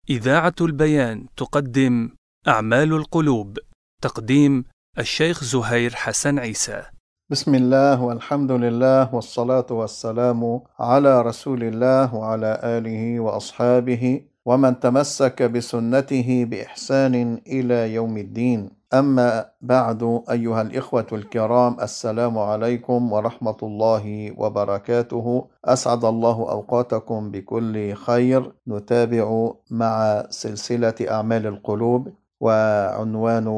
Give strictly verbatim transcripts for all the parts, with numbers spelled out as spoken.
إذاعة البيان تقدم أعمال القلوب. تقديم الشيخ زهير حسن عيسى. بسم الله والحمد لله والصلاة والسلام على رسول الله وعلى آله وأصحابه ومن تمسك بسنته بإحسان إلى يوم الدين. أما بعد، أيها الإخوة الكرام، السلام عليكم ورحمة الله وبركاته. أسعد الله أوقاتكم بكل خير. نتابع مع سلسلة أعمال القلوب، وعنوان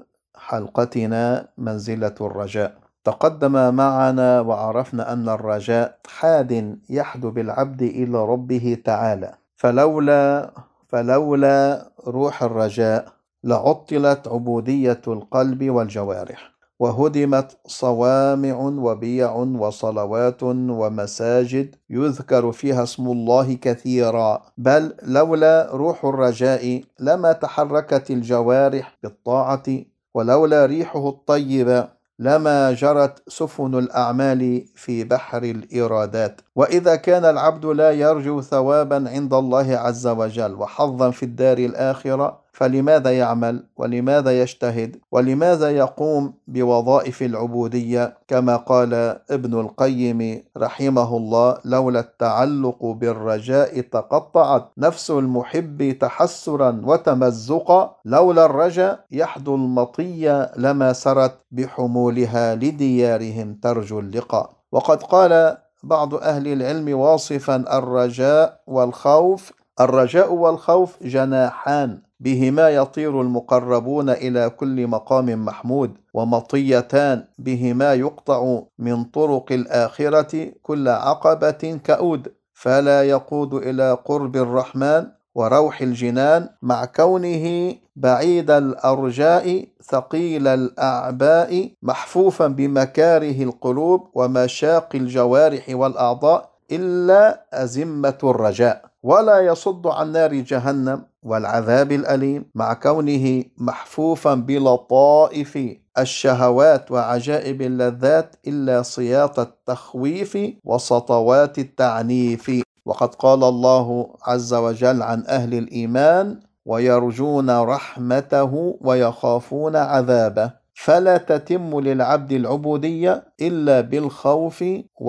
حلقتنا منزلة الرجاء. تقدم معنا وعرفنا أن الرجاء حاد يحدو بالعبد إلى ربه تعالى، فلولا فلولا روح الرجاء لعطلت عبودية القلب والجوارح، وهدمت صوامع وبيع وصلوات ومساجد يذكر فيها اسم الله كثيرا. بل لولا روح الرجاء لما تحركت الجوارح بالطاعة، ولولا ريحه الطيبة لما جرت سفن الأعمال في بحر الإرادات. وإذا كان العبد لا يرجو ثوابا عند الله عز وجل وحظا في الدار الآخرة، فلماذا يعمل؟ ولماذا يجتهد؟ ولماذا يقوم بوظائف العبودية؟ كما قال ابن القيم رحمه الله: لولا التعلق بالرجاء تقطعت نفس المحب تحسرا وتمزقا، لولا الرجاء يحدو المطية لما سرت بحمولها لديارهم ترجو اللقاء. وقد قال بعض أهل العلم واصفا الرجاء والخوف: الرجاء والخوف جناحان بهما يطير المقربون إلى كل مقام محمود، ومطيتان بهما يقطع من طرق الآخرة كل عقبة كؤود، فلا يقود إلى قرب الرحمن وروح الجنان، مع كونه بعيد الأرجاء ثقيل الأعباء محفوفا بمكاره القلوب ومشاق الجوارح والأعضاء، إلا أزمة الرجاء، ولا يصد عن نار جهنم والعذاب الأليم، مع كونه محفوفا بلطائف الشهوات وعجائب اللذات، إلا صياط التخويف وسطوات التعنيف. وقد قال الله عز وجل عن أهل الإيمان: ويرجون رحمته ويخافون عذابه. فلا تتم للعبد العبودية إلا بالخوف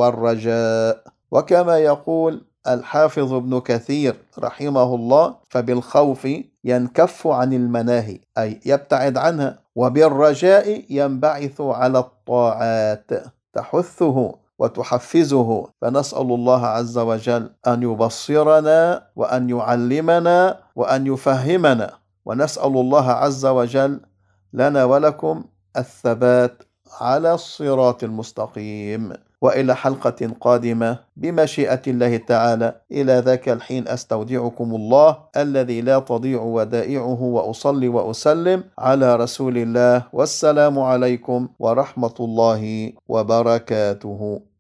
والرجاء. وكما يقول الحافظ ابن كثير رحمه الله: فبالخوف ينكف عن المناهي، أي يبتعد عنها، وبالرجاء ينبعث على الطاعات تحثه وتحفزه. فنسأل الله عز وجل أن يبصرنا وأن يعلمنا وأن يفهمنا، ونسأل الله عز وجل لنا ولكم الثبات على الصراط المستقيم. وإلى حلقة قادمة بمشيئة الله تعالى. إلى ذاك الحين أستودعكم الله الذي لا تضيع ودائعه، وأصلي وأسلم على رسول الله، والسلام عليكم ورحمة الله وبركاته.